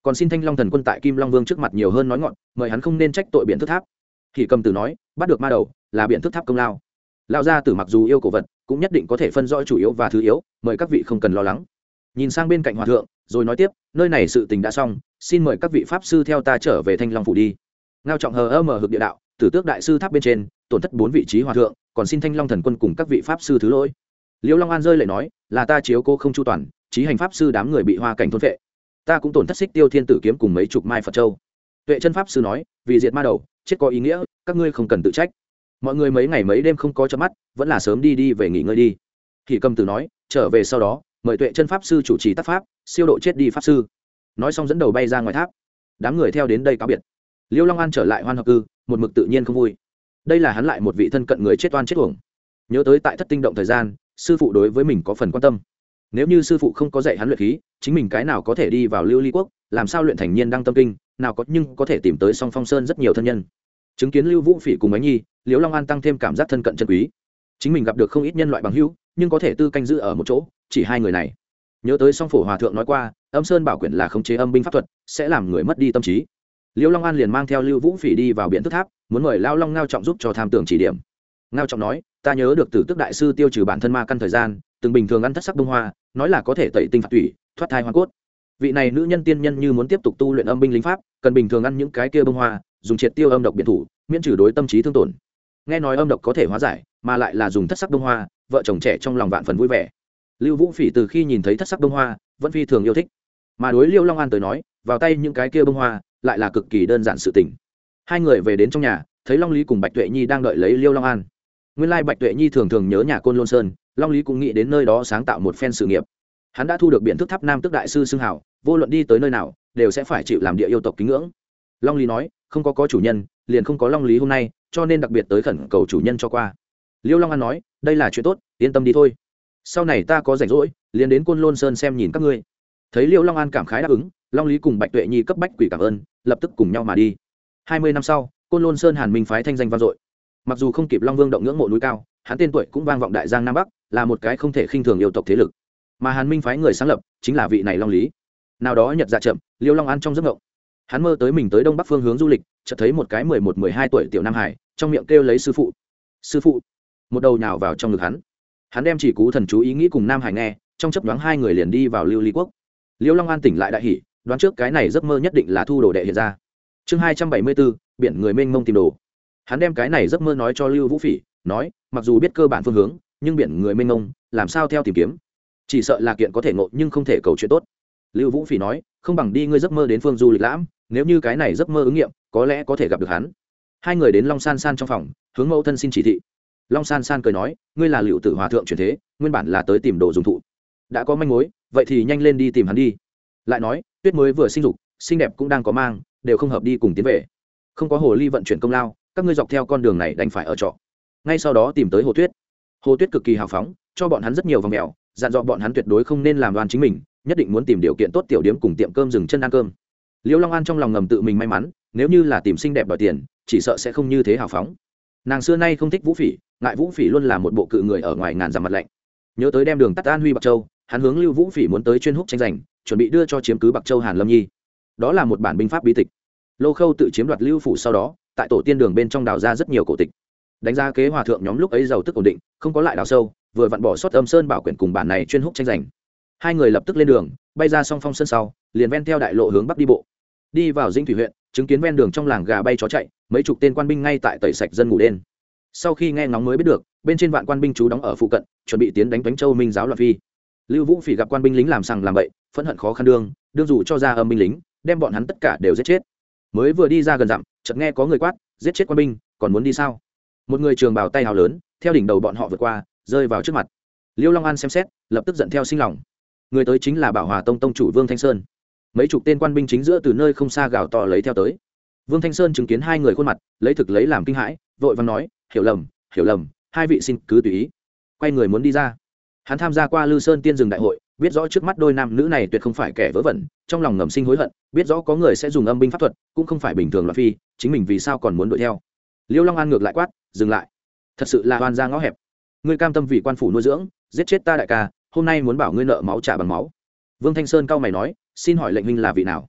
còn xin Thanh Long thần quân tại Kim Long Vương trước mặt nhiều hơn nói ngọn, mời hắn không nên trách tội biện thức tháp. Thì cầm tử nói, bắt được ma đầu là biện thức tháp công lao. Lão gia tử mặc dù yêu cổ vật, cũng nhất định có thể phân rõ chủ yếu và thứ yếu, mời các vị không cần lo lắng. Nhìn sang bên cạnh hòa thượng, rồi nói tiếp, nơi này sự tình đã xong, xin mời các vị pháp sư theo ta trở về Thanh Long phủ đi. Ngao Trọng hờ mở hực địa đạo, Tử Tước đại sư tháp bên trên, tổn thất 4 vị trí hòa thượng, còn xin Thanh Long thần quân cùng các vị pháp sư thứ lỗi. Liễu Long An rơi lại nói, là ta chiếu cố không chu toàn, chí hành pháp sư đám người bị hoa cảnh thôn phệ. Ta cũng tổn thất Xích Tiêu Thiên Tử kiếm cùng mấy chục mai Phật châu. Tuệ Chân pháp sư nói, vì diệt ma đầu, chết có ý nghĩa, các ngươi không cần tự trách. Mọi người mấy ngày mấy đêm không có chớp mắt, vẫn là sớm đi về nghỉ ngơi đi. Thì Cầm Tử nói, trở về sau đó, mời Tuệ Chân pháp sư chủ trì tác pháp, siêu độ chết đi pháp sư. Nói xong dẫn đầu bay ra ngoài tháp. Đám người theo đến đây cáo biệt. Liễu Long An trở lại Hoan Hợp Cư, một mực tự nhiên không vui. Đây là hắn lại một vị thân cận người chết oan chết uổng. Nhớ tới tại Thất Tinh động thời gian, sư phụ đối với mình có phần quan tâm. Nếu như sư phụ không có dạy hắn luyện khí, chính mình cái nào có thể đi vào Lưu Ly quốc, làm sao luyện thành Nhiên Đăng Tâm Kinh, nào có nhưng có thể tìm tới Song Phong Sơn rất nhiều thân nhân. Chứng kiến Lưu Vũ Phỉ cùng Ánh Nhi, Liễu Long An tăng thêm cảm giác thân cận chân quý. Chính mình gặp được không ít nhân loại bằng hữu, nhưng có thể tư canh giữ ở một chỗ, chỉ hai người này. Nhớ tới Song Phổ Hòa thượng nói qua, Âm Sơn Bảo Quyển là khống chế âm binh pháp thuật, sẽ làm người mất đi tâm trí. Liễu Long An liền mang theo Lưu Vũ Phỉ đi vào Biện Thức Tháp, muốn mời Lão Long Ngao Trọng giúp cho tham tưởng chỉ điểm. Ngao Trọng nói, ta nhớ được Tử Tước đại sư tiêu trừ bản thân ma căn thời gian, từng bình thường ăn thất sắc bông hoa, nói là có thể tẩy tinh phạt tủy, thoát thai hoa cốt. Vị này nữ nhân tiên nhân như muốn tiếp tục tu luyện âm binh linh pháp, cần bình thường ăn những cái kia bông hoa, dùng triệt tiêu âm độc biện thủ, miễn trừ đối tâm trí thương tổn. Nghe nói âm độc có thể hóa giải, mà lại là dùng thất sắc bông hoa, vợ chồng trẻ trong lòng vạn phần vui vẻ. Lưu Vũ Phỉ từ khi nhìn thấy thất sắc bông hoa, vẫn phi thường yêu thích. Mà đối Liêu Long An tới nói, vào tay những cái kia bông hoa, lại là cực kỳ đơn giản sự tình. Hai người về đến trong nhà, thấy Long Lý cùng Bạch Tuệ Nhi đang đợi lấy Liêu Long An. Nguyên lai Bạch Tuệ Nhi thường thường nhớ nhà Côn Lôn Sơn, Long Lý cũng nghĩ đến nơi đó sáng tạo một phen sự nghiệp. Hắn đã thu được Biện Thức Tháp Nam Tước đại sư xưng hào, vô luận đi tới nơi nào, đều sẽ phải chịu làm địa yêu tộc kính ngưỡng. Long Lý nói, không có chủ nhân, liền không có Long Lý hôm nay, cho nên đặc biệt tới khẩn cầu chủ nhân cho qua. Liêu Long An nói, đây là chuyện tốt, yên tâm đi thôi. Sau này ta có rảnh rỗi, liền đến Côn Lôn Sơn xem nhìn các ngươi. Thấy Liêu Long An cảm khái đáp ứng, Long Lý cùng Bạch Tuệ Nhi cấp bách quỷ cảm ơn, lập tức cùng nhau mà đi. 20 năm sau, Côn Lôn Sơn Hàn Minh phái thanh danh vang dội. Mặc dù không kịp Long Vương động ngưỡng mộ núi cao, hắn tên tuổi cũng vang vọng đại giang nam bắc, là một cái không thể khinh thường yêu tộc thế lực. Mà Hàn Minh phái người sáng lập chính là vị này Long Lý. Nào đó nhật dạ chậm, Liêu Long An trong giấc mộng, hắn mơ tới mình tới đông bắc phương hướng du lịch, chợt thấy một cái 11-12 tuổi tiểu nam hải, trong miệng kêu lấy sư phụ. Sư phụ. Một đầu nhào vào trong ngực hắn. Hắn đem chỉ cú thần chú ý nghĩ cùng nam hải nghe, trong chớp nhoáng hai người liền đi vào Lưu Ly quốc. Liêu Long An tỉnh lại đại hỉ, đoán trước cái này giấc mơ nhất định là thu đồ đệ hiện ra. Chương 274, biển người mênh mông tìm đồ. Hắn đem cái này giấc mơ nói cho Lưu Vũ Phỉ, nói, mặc dù biết cơ bản phương hướng, nhưng biển người mênh mông, làm sao theo tìm kiếm? Chỉ sợ là kiện có thể ngộ nhưng không thể cầu chuyện tốt. Lưu Vũ Phỉ nói, không bằng đi ngươi giấc mơ đến phương du lịch lãm, nếu như cái này giấc mơ ứng nghiệm, có lẽ có thể gặp được hắn. Hai người đến Long San San trong phòng, hướng mẫu thân xin chỉ thị. Long San San cười nói, ngươi là Liệu Tử Hòa thượng truyền thế, nguyên bản là tới tìm đồ dùng thụ. Đã có manh mối, vậy thì nhanh lên đi tìm hắn đi. Lại nói, Tuyết mới vừa sinh dục, xinh đẹp cũng đang có mang, đều không hợp đi cùng tiến về. Không có hồ ly vận chuyển công lao, các ngươi dọc theo con đường này đành phải ở trọ. Ngay sau đó tìm tới Hồ Tuyết. Hồ Tuyết cực kỳ hào phóng, cho bọn hắn rất nhiều vòng mèo, dặn dò bọn hắn tuyệt đối không nên làm đoan chính mình, nhất định muốn tìm điều kiện tốt tiểu điếm cùng tiệm cơm dừng chân ăn cơm. Liễu Long An trong lòng ngầm tự mình may mắn, nếu như là tìm xinh đẹp đòi tiền, chỉ sợ sẽ không như thế hào phóng. Nàng xưa nay không thích Vũ Phỉ, ngại Vũ Phỉ luôn là một bộ cự người ở ngoài ngàn dặm mặt lạnh. Nhớ tới đem đường tắt An Huy Bạc Châu, hắn hướng Lưu Vũ Phỉ muốn tới chuyên húc tranh giành, chuẩn bị đưa cho chiếm cứ Bạc Châu Hàn Lâm Nhi. Đó là một bản binh pháp bí tịch. Lô Khâu tự chiếm đoạt Lưu phủ sau đó, tại tổ tiên đường bên trong đào ra rất nhiều cổ tịch. Đánh giá kế hòa thượng nhóm lúc ấy giàu tức ổn định, không có lại đào sâu, vừa vặn bỏ sót Âm Sơn Bảo Quyển cùng bản này chuyên húc tranh giành. Hai người lập tức lên đường, bay ra Song Phong Sơn sau, liền ven theo đại lộ hướng bắc đi bộ. Đi vào Dĩnh Thủy huyện, chứng kiến ven đường trong làng gà bay chó chạy, mấy chục tên quan binh ngay tại tẩy sạch dân ngủ đêm. Sau khi nghe ngóng mới biết được, bên trên vạn quan binh trú đóng ở phụ cận, chuẩn bị tiến đánh Toánh Châu Minh giáo loạn phi. Lưu Vũ Phỉ gặp quan binh lính làm sằng làm bậy, phẫn hận khó khăn đương dù cho ra âm binh lính, đem bọn hắn tất cả đều giết chết. Mới vừa đi ra gần dặm, chợt nghe có người quát, giết chết quan binh, còn muốn đi sao? Một người trường bào tay hào lớn, theo đỉnh đầu bọn họ vượt qua, rơi vào trước mặt. Liêu Long An xem xét, lập tức giận theo sinh lòng. Người tới chính là Bảo Hòa Tông tông chủ Vương Thanh Sơn. Mấy chục tên quan binh chính giữa từ nơi không xa gào to lấy theo tới. Vương Thanh Sơn chứng kiến hai người khuôn mặt, lấy thực lấy làm kinh hãi, vội vàng nói, hiểu lầm, hai vị xin cứ tùy ý. Quay người muốn đi ra. Hắn tham gia qua Lư Sơn Tiên Dừng đại hội, biết rõ trước mắt đôi nam nữ này tuyệt không phải kẻ vớ vẩn, trong lòng ngầm sinh hối hận, biết rõ có người sẽ dùng âm binh pháp thuật, cũng không phải bình thường loạn phi, chính mình vì sao còn muốn đuổi theo. Liêu Long An ngược lại quát, dừng lại. Thật sự là oan ra ngõ hẹp. Ngươi cam tâm vì quan phủ nuôi dưỡng, giết chết ta đại ca, hôm nay muốn bảo ngươi nợ máu trả bằng máu. Vương Thanh Sơn cau mày nói, xin hỏi lệnh huynh là vị nào?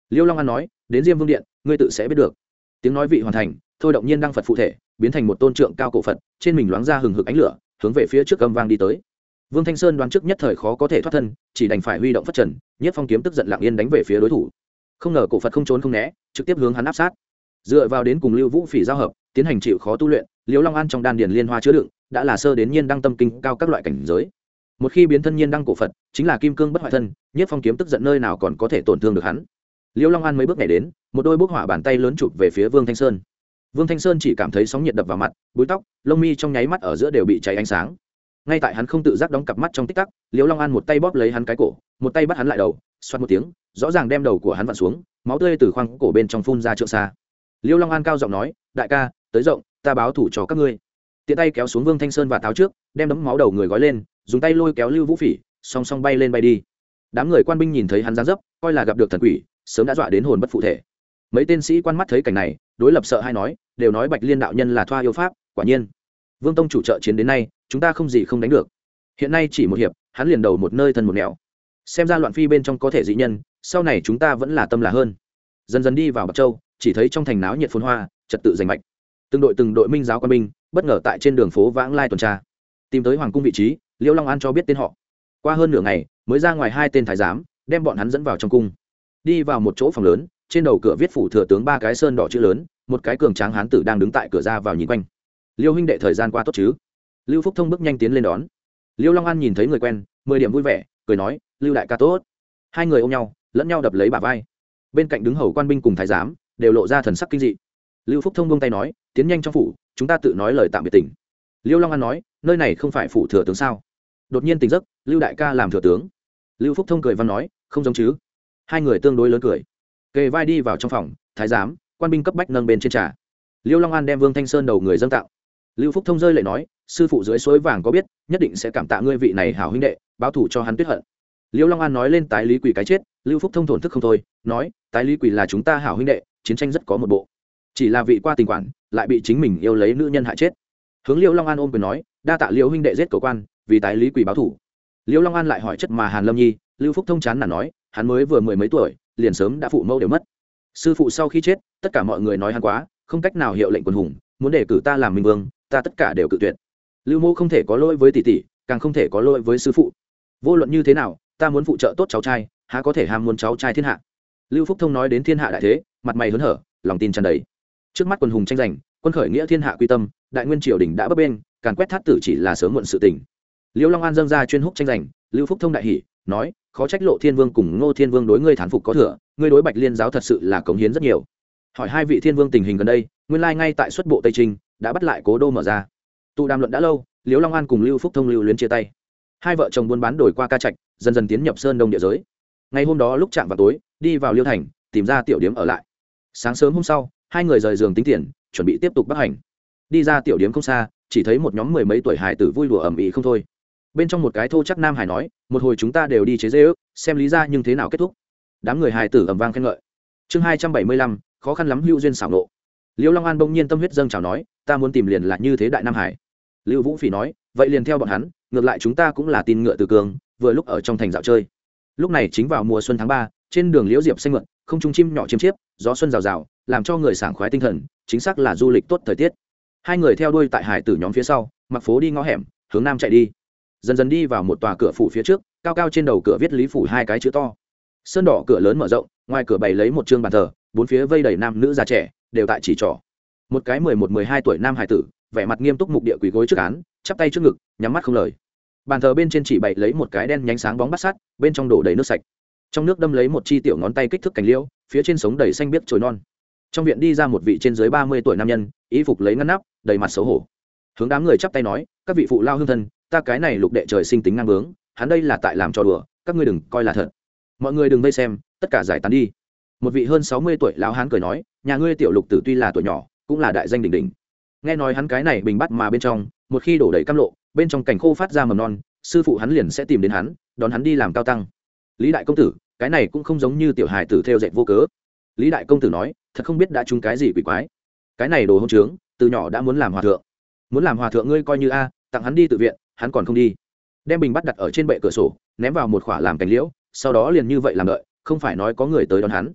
Liêu Long An nói, đến Diêm Vương điện ngươi tự sẽ biết được. Tiếng nói vị hoàn thành, thôi động nhiên đăng Phật phụ thể biến thành một tôn trượng cao cổ Phật, trên mình loáng ra hừng hực ánh lửa, hướng về phía trước âm vang đi tới. Vương Thanh Sơn đoán trước nhất thời khó có thể thoát thân, chỉ đành phải huy động phất trần, Nhiếp Phong kiếm tức giận lặng yên đánh về phía đối thủ. Không ngờ cổ Phật không trốn không né, trực tiếp hướng hắn áp sát. Dựa vào đến cùng Lưu Vũ Phỉ giao hợp, tiến hành chịu khó tu luyện, Liêu Long An trong đan điền liên hoa chứa đựng, đã là sơ đến nhiên đăng tâm kinh cao các loại cảnh giới. Một khi biến thân nhiên đăng cổ Phật, chính là kim cương bất hoại thân, Nhiếp Phong kiếm tức giận nơi nào còn có thể tổn thương được hắn. Liêu Long An mấy bước nhảy đến, một đôi bốc hỏa bàn tay lớn chụp về phía Vương Thanh Sơn. Vương Thanh Sơn chỉ cảm thấy sóng nhiệt đập vào mặt, búi tóc, lông mi trong nháy mắt ở giữa đều bị cháy ánh sáng. Ngay tại hắn không tự giác đóng cặp mắt trong tích tắc, Liêu Long An một tay bóp lấy hắn cái cổ, một tay bắt hắn lại đầu, xoát một tiếng, rõ ràng đem đầu của hắn vặn xuống, máu tươi từ khoang cổ bên trong phun ra trượng xa. Liêu Long An cao giọng nói, đại ca, tới rộng, ta báo thủ cho các ngươi. Tiện tay kéo xuống Vương Thanh Sơn và táo trước, đem đấm máu đầu người gói lên, dùng tay lôi kéo Lưu Vũ Phỉ, song song bay lên bay đi. Đám người quan binh nhìn thấy hắn giáng dấp, coi là gặp được thần quỷ, sớm đã dọa đến hồn bất phụ thể. Mấy tên sĩ quan mắt thấy cảnh này, đối lập sợ hay nói, đều nói Bạch Liên đạo nhân là thoa yêu pháp, quả nhiên. Vương tông chủ trợ chiến đến nay, chúng ta không gì không đánh được. Hiện nay chỉ một hiệp, hắn liền đầu một nơi thân một nẻo. Xem ra loạn phi bên trong có thể dị nhân, sau này chúng ta vẫn là tâm là hơn. Dần dần đi vào Bạc Châu, chỉ thấy trong thành náo nhiệt phồn hoa, trật tự giành mạch. Từng đội minh giáo quan binh, bất ngờ tại trên đường phố vãng lai tuần tra. Tìm tới hoàng cung vị trí, Liêu Long An cho biết tên họ. Qua hơn nửa ngày, mới ra ngoài hai tên thái giám, đem bọn hắn dẫn vào trong cung. Đi vào một chỗ phòng lớn, trên đầu cửa viết phủ thừa tướng ba cái sơn đỏ chữ lớn, một cái cường tráng hán tử đang đứng tại cửa ra vào nhìn quanh. Liêu huynh đệ thời gian qua tốt chứ? Lưu Phúc Thông bước nhanh tiến lên đón. Liêu Long An nhìn thấy người quen, 10 điểm vui vẻ, cười nói, Lưu đại ca tốt. Hai người ôm nhau, lẫn nhau đập lấy bả vai. Bên cạnh đứng hầu quan binh cùng thái giám, đều lộ ra thần sắc kinh dị. Lưu Phúc Thông buông tay nói, tiến nhanh trong phủ, chúng ta tự nói lời tạm biệt tỉnh. Liêu Long An nói, nơi này không phải phủ thừa tướng sao? Đột nhiên tỉnh giấc, Lưu đại ca làm thừa tướng. Lưu Phúc Thông cười văn nói, không giống chứ. Hai người tương đối lớn cười, kề vai đi vào trong phòng. Thái giám, quan binh cấp bách nâng bên trên trà. Liêu Long An đem Vương Thanh Sơn đầu người dâng tạo. Lưu Phúc Thông rơi lệ nói, sư phụ dưới suối vàng có biết, nhất định sẽ cảm tạ ngươi vị này hảo huynh đệ, báo thủ cho hắn tuyết hận. Liêu Long An nói lên tái lý quỷ cái chết, Lưu Phúc Thông thổn thức không thôi, nói, tái lý quỷ là chúng ta hảo huynh đệ, chiến tranh rất có một bộ, chỉ là vị qua tình quản, lại bị chính mình yêu lấy nữ nhân hại chết. Hướng Liêu Long An ôm quyền nói, đa tạ Liêu huynh đệ giết cầu quan, vì tái lý quỷ báo thủ. Liêu Long An lại hỏi chất mà Hàn Lâm Nhi, Lưu Phúc Thông chán nản nói, hắn mới vừa 10 mấy tuổi, liền sớm đã phụ mẫu đều mất. Sư phụ sau khi chết, tất cả mọi người nói hắn quá, không cách nào hiệu lệnh quân hùng, muốn đề cử ta làm minh vương, ta tất cả đều cự tuyệt. Lưu mô không thể có lỗi với tỷ tỷ, càng không thể có lỗi với sư phụ. Vô luận như thế nào, ta muốn phụ trợ tốt cháu trai, há có thể ham muốn cháu trai thiên hạ. Lưu Phúc Thông nói đến thiên hạ đại thế, mặt mày hớn hở, lòng tin tràn đầy. Trước mắt quân hùng tranh giành, quân khởi nghĩa thiên hạ quy tâm, đại nguyên triều đình đã bấp bênh, càn quét thát tử chỉ là sớm muộn sự tình. Liêu Long An dâng ra chuyên húc tranh giành, Lưu Phúc Thông đại hỉ, nói, khó trách Lộ Thiên Vương cùng Ngô Thiên Vương đối ngươi thán phục có thừa, ngươi đối Bạch Liên giáo thật sự là cống hiến rất nhiều. Hỏi hai vị thiên vương tình hình gần đây, nguyên lai ngay tại xuất bộ Tây Trinh, đã bắt lại cố đô mở ra. Tụ đàm luận đã lâu, Liêu Long An cùng Lưu Phúc Thông lưu luyến chia tay. Hai vợ chồng buôn bán đổi qua ca trạch, dần dần tiến nhập sơn đông địa giới. Ngày hôm đó lúc chạm vào tối, đi vào Liêu thành, tìm ra tiểu điếm ở lại. Sáng sớm hôm sau, hai người rời giường tính tiền, chuẩn bị tiếp tục bắc hành. Đi ra tiểu điếm không xa, chỉ thấy một nhóm 10 mấy tuổi hài tử vui đùa ầm ĩ không thôi. Bên trong một cái thô chắc nam hài nói, một hồi chúng ta đều đi chế dê ước, xem lý ra nhưng thế nào kết thúc. Đám người hài tử ầm vang khen ngợi. Chương 275, khó khăn lắm hữu duyên xảo nộ. Liêu Long An bỗng nhiên tâm huyết dâng trào nói, ta muốn tìm liền là như thế đại nam hải. Lưu Vũ Phỉ nói, vậy liền theo bọn hắn, ngược lại chúng ta cũng là tin ngựa từ cường, vừa lúc ở trong thành dạo chơi. Lúc này chính vào mùa xuân tháng 3, trên đường liễu diệp xanh mượt, không trung chim nhỏ chiêm chiếp, gió xuân rào rào, làm cho người sảng khoái tinh thần, chính xác là du lịch tốt thời tiết. Hai người theo đuôi tại hải tử nhóm phía sau, mặc phố đi ngõ hẻm, hướng nam chạy đi. Dần dần đi vào một tòa cửa phủ phía trước, cao cao trên đầu cửa viết Lý phủ hai cái chữ to. Sơn đỏ cửa lớn mở rộng, ngoài cửa bày lấy một trương bàn thờ, bốn phía vây đầy nam nữ già trẻ, đều tại chỉ trỏ. Một cái 11-12 tuổi nam hải tử, vẻ mặt nghiêm túc mục địa quỳ gối trước án, chắp tay trước ngực, nhắm mắt không lời. Bàn thờ bên trên chỉ bày lấy một cái đen nhánh sáng bóng bát sắt, bên trong đổ đầy nước sạch. Trong nước đâm lấy một chi tiểu ngón tay kích thước cành liễu, phía trên sống đầy xanh biếc chồi non. Trong viện đi ra một vị trên dưới 30 tuổi nam nhân, y phục lấy ngăn nắp, đầy mặt xấu hổ. Hướng đám người chắp tay nói, các vị phụ lao hương thân, ta cái này lục đệ trời sinh tính ngang bướng, hắn đây là tại làm trò đùa, các ngươi đừng coi là thật. Mọi người đừng vây xem, tất cả giải tán đi. Một vị hơn 60 tuổi lão hán cười nói, nhà ngươi tiểu lục tử tuy là tuổi nhỏ, cũng là đại danh đỉnh đỉnh. Nghe nói hắn cái này bình bắt mà bên trong, một khi đổ đầy cam lộ, bên trong cảnh khô phát ra mầm non, sư phụ hắn liền sẽ tìm đến hắn, đón hắn đi làm cao tăng. Lý đại công tử, cái này cũng không giống như tiểu hài tử theo dệt vô cớ. Lý đại công tử nói, thật không biết đã trúng cái gì quỷ quái. Cái này đồ hỗn trướng, từ nhỏ đã muốn làm hòa thượng. Muốn làm hòa thượng ngươi coi như a, tặng hắn đi tự viện, hắn còn không đi. Đem bình bắt đặt ở trên bệ cửa sổ, ném vào một khỏa làm cành liễu, sau đó liền như vậy làm đợi, không phải nói có người tới đón hắn.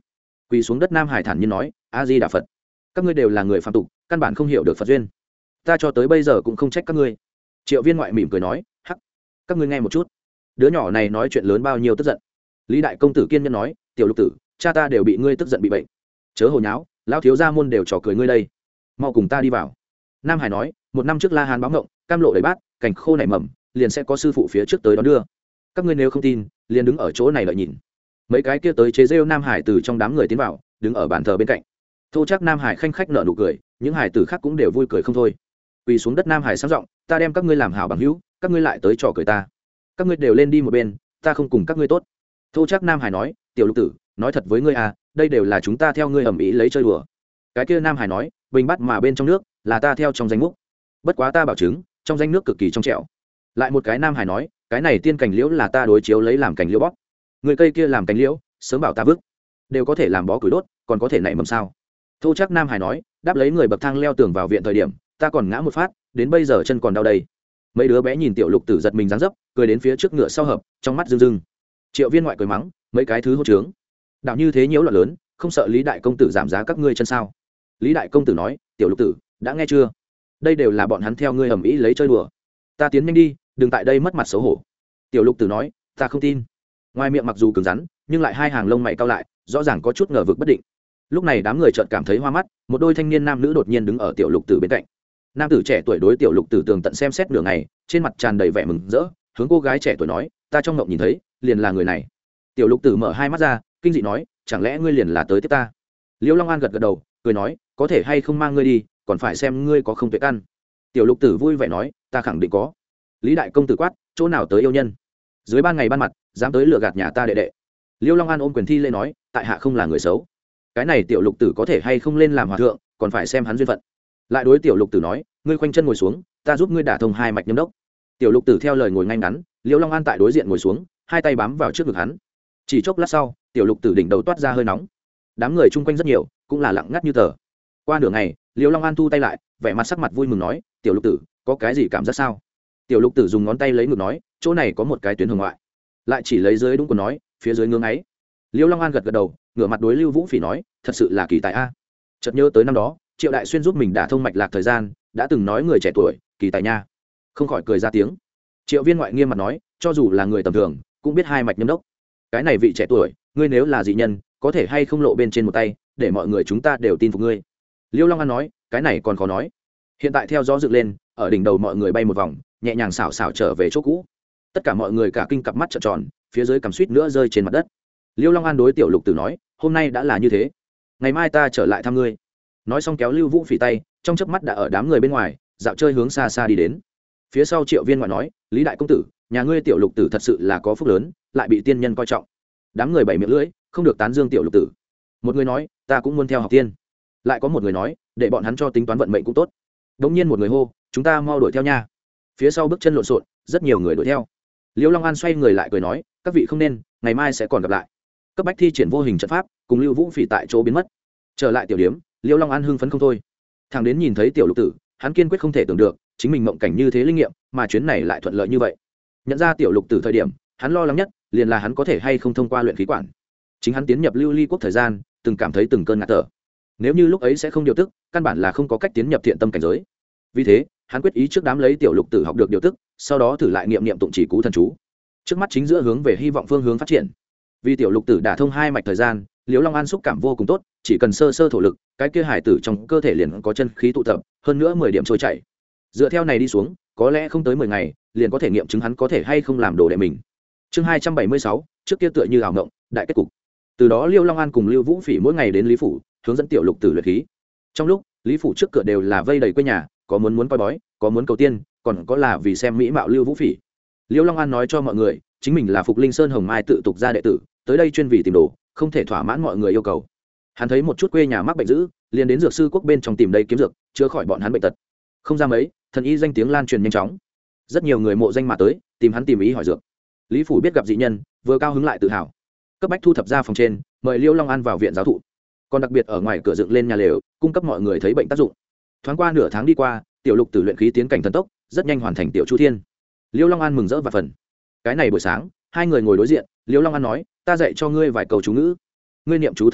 quỳ xuống đất nam hải thản nhiên nói, a di đà phật. Các ngươi đều là người phạm tục, căn bản không hiểu được Phật duyên, ta cho tới bây giờ cũng không trách các ngươi. Triệu Viên ngoại mỉm cười nói, hắc, các ngươi nghe một chút, đứa nhỏ này nói chuyện lớn bao nhiêu tức giận. Lý đại công tử kiên nhẫn nói, tiểu lục tử, cha ta đều bị ngươi tức giận bị bệnh, chớ hồ nháo, lão thiếu gia môn đều trò cười ngươi đây, mau cùng ta đi vào. Nam hải nói, một năm trước La Hán báo ngộng, cam lộ đầy bát, cảnh khô nảy mầm, liền sẽ có sư phụ phía trước tới đón đưa. Các ngươi nếu không tin, liền đứng ở chỗ này đợi nhìn. Mấy cái kia tới chế rêu Nam hải từ trong đám người tiến vào, đứng ở bàn thờ bên cạnh. Thô chắc Nam hải khanh khách nở nụ cười, những hải tử khác cũng đều vui cười không thôi. Quỳ xuống đất Nam hải sang giọng, ta đem các ngươi làm hảo bằng hữu, các ngươi lại tới trò cười ta, các ngươi đều lên đi một bên, ta không cùng các ngươi tốt. Thô chắc Nam hải nói, tiểu lục tử, nói thật với ngươi à, đây đều là chúng ta theo ngươi ầm ĩ lấy chơi đùa. Cái kia Nam hải nói, bình bắt mà bên trong nước là ta theo trong danh mục, bất quá ta bảo chứng trong danh nước cực kỳ trong trẻo. Lại một cái Nam hải nói, cái này tiên cảnh liễu là ta đối chiếu lấy làm cảnh liễu bóp, người cây kia làm cảnh liễu sớm bảo ta vứt, đều có thể làm bó củi đốt, còn có thể nảy mầm sao. Thô chắc Nam hải nói, đáp lấy người bậc thang leo tường vào viện thời điểm ta còn ngã một phát, đến bây giờ chân còn đau đây. Mấy đứa bé nhìn tiểu lục tử giật mình dáng dấp, cười đến phía trước ngựa sau hợp, trong mắt rưng rưng. Triệu Viên ngoại cười mắng, mấy cái thứ hô trướng, đạo như thế nhiễu loạn lớn, không sợ Lý đại công tử giảm giá các ngươi chân sao. Lý đại công tử nói, tiểu lục tử, đã nghe chưa, đây đều là bọn hắn theo ngươi ầm ĩ lấy chơi đùa, ta tiến nhanh đi, đừng tại đây mất mặt xấu hổ. Tiểu lục tử nói, ta không tin. Ngoài miệng mặc dù cứng rắn, nhưng lại hai hàng lông mày cau lại, rõ ràng có chút ngờ vực bất định. Lúc này đám người chợt cảm thấy hoa mắt, một đôi thanh niên nam nữ đột nhiên đứng ở tiểu lục tử bên cạnh. Nam tử trẻ tuổi đối tiểu lục tử tường tận xem xét nửa ngày, trên mặt tràn đầy vẻ mừng rỡ, hướng cô gái trẻ tuổi nói, ta trong ngộng nhìn thấy, liền là người này. Tiểu lục tử mở hai mắt ra, kinh dị nói, chẳng lẽ ngươi liền là tới tiếp ta. Liễu Long An gật gật đầu, cười nói, có thể hay không mang ngươi đi, còn phải xem ngươi có không tuệ căn. Tiểu lục tử vui vẻ nói, ta khẳng định có. Lý đại công tử quát, chỗ nào tới yêu nhân, dưới ban ngày ban mặt dám tới lừa gạt nhà ta đệ đệ. Liễu Long An ôm quyền thi lễ nói, tại hạ không là người xấu, cái này tiểu lục tử có thể hay không lên làm hòa thượng, còn phải xem hắn duyên phận. Lại đối tiểu lục tử nói, ngươi khoanh chân ngồi xuống, ta giúp ngươi đả thông hai mạch nhâm đốc. Tiểu lục tử theo lời ngồi ngay ngắn, Liễu Long An tại đối diện ngồi xuống, hai tay bám vào trước ngực hắn. Chỉ chốc lát sau, tiểu lục tử đỉnh đầu toát ra hơi nóng. Đám người chung quanh rất nhiều, cũng là lặng ngắt như tờ. Qua nửa ngày, Liễu Long An thu tay lại, vẻ mặt sắc mặt vui mừng nói, tiểu lục tử, có cái gì cảm giác sao? Tiểu lục tử dùng ngón tay lấy ngực nói, chỗ này có một cái tuyến hồng ngoại. Lại chỉ lấy dưới đúng của nói, phía dưới ngưỡng ấy. Liễu Long An gật gật đầu, ngửa mặt đối Lưu Vũ Phỉ nói, thật sự là kỳ tài a. Chợt nhớ tới năm đó Triệu Đại Xuyên giúp mình đả thông mạch lạc thời gian, đã từng nói người trẻ tuổi kỳ tài nha, không khỏi cười ra tiếng. Triệu Viên ngoại nghiêm mặt nói, cho dù là người tầm thường cũng biết hai mạch nhâm đốc, cái này vị trẻ tuổi, ngươi nếu là dị nhân, có thể hay không lộ bên trên một tay, để mọi người chúng ta đều tin phục ngươi. Liễu Long An nói, cái này còn khó nói. Hiện tại theo gió dựng lên, ở đỉnh đầu mọi người bay một vòng, nhẹ nhàng xảo xảo trở về chỗ cũ. Tất cả mọi người cả kinh cặp mắt trợn tròn, phía dưới cằm suýt nữa rơi trên mặt đất. Liễu Long An đối tiểu lục tử nói, hôm nay đã là như thế, ngày mai ta trở lại thăm ngươi. Nói xong kéo Lưu Vũ Phỉ tay, trong chớp mắt đã ở đám người bên ngoài dạo chơi hướng xa xa đi đến. Phía sau Triệu Viên ngoại nói, Lý đại công tử, nhà ngươi tiểu lục tử thật sự là có phúc lớn, lại bị tiên nhân coi trọng. Đám người bảy miệng lưỡi, không được tán dương tiểu lục tử. Một người nói, ta cũng muốn theo học tiên. Lại có một người nói, để bọn hắn cho tính toán vận mệnh cũng tốt. Đống nhiên một người hô, chúng ta mau đuổi theo nha. Phía sau bước chân lộn xộn, rất nhiều người đuổi theo. Liễu Long An xoay người lại cười nói, các vị không nên, ngày mai sẽ còn gặp lại. Cấp bách thi triển vô hình trận pháp, cùng Lưu Vũ Phỉ tại chỗ biến mất. Trở lại tiểu điếm, Liễu Long An hưng phấn không thôi. Thằng đến nhìn thấy tiểu lục tử, hắn kiên quyết không thể tưởng được chính mình mộng cảnh như thế linh nghiệm, mà chuyến này lại thuận lợi như vậy. Nhận ra tiểu lục tử thời điểm, hắn lo lắng nhất liền là hắn có thể hay không thông qua luyện khí quản. Chính hắn tiến nhập Lưu Ly quốc thời gian, từng cảm thấy từng cơn ngạt thở. Nếu như lúc ấy sẽ không điều tức, căn bản là không có cách tiến nhập thiện tâm cảnh giới. Vì thế, hắn quyết ý trước đám lấy tiểu lục tử học được điều tức, sau đó thử lại niệm tụng chỉ cú thần chú. Trước mắt chính giữa hướng về hy vọng phương hướng phát triển. Vì tiểu lục tử đả thông hai mạch thời gian, Liễu Long An xúc cảm vô cùng tốt, chỉ cần sơ sơ thổ lực, cái kia hải tử trong cơ thể liền có chân khí tụ tập, hơn nữa 10 điểm trôi chảy. Dựa theo này đi xuống, có lẽ không tới 10 ngày, liền có thể nghiệm chứng hắn có thể hay không làm đồ đệ mình. Chương 276, trước kia tựa như ảo ngộng, đại kết cục. Từ đó Liễu Long An cùng Lưu Vũ Phỉ mỗi ngày đến Lý phủ, hướng dẫn tiểu lục tử luyện khí. Trong lúc, Lý phủ trước cửa đều là vây đầy quê nhà, có muốn coi bói, có muốn cầu tiên, còn có là vì xem mỹ mạo Lưu Vũ Phỉ. Liễu Long An nói cho mọi người, chính mình là Phục Linh Sơn Hồng Mai tự tục ra đệ tử, tới đây chuyên vì tìm đồ, không thể thỏa mãn mọi người yêu cầu. Hắn thấy một chút quê nhà mắc bệnh dữ, liền đến dược sư quốc bên trong tìm đây kiếm dược, chữa khỏi bọn hắn bệnh tật. Không ra mấy, thần y danh tiếng lan truyền nhanh chóng, rất nhiều người mộ danh mà tới tìm hắn tìm ý hỏi dược. Lý phủ biết gặp dị nhân, vừa cao hứng lại tự hào, cấp bách thu thập ra phòng trên, mời Liễu Long An vào viện giáo thụ, còn đặc biệt ở ngoài cửa dựng lên nhà lều, cung cấp mọi người thấy bệnh tác dụng. Thoáng qua nửa tháng đi qua, tiểu lục tử luyện khí tiến cảnh thần tốc, rất nhanh hoàn thành tiểu chu thiên. Liễu Long An mừng rỡ và phần. Cái này buổi sáng, hai người ngồi đối diện, Liễu Long An nói, ta dạy cho ngươi vài câu chú ngữ, ngươi niệm chú thời điểm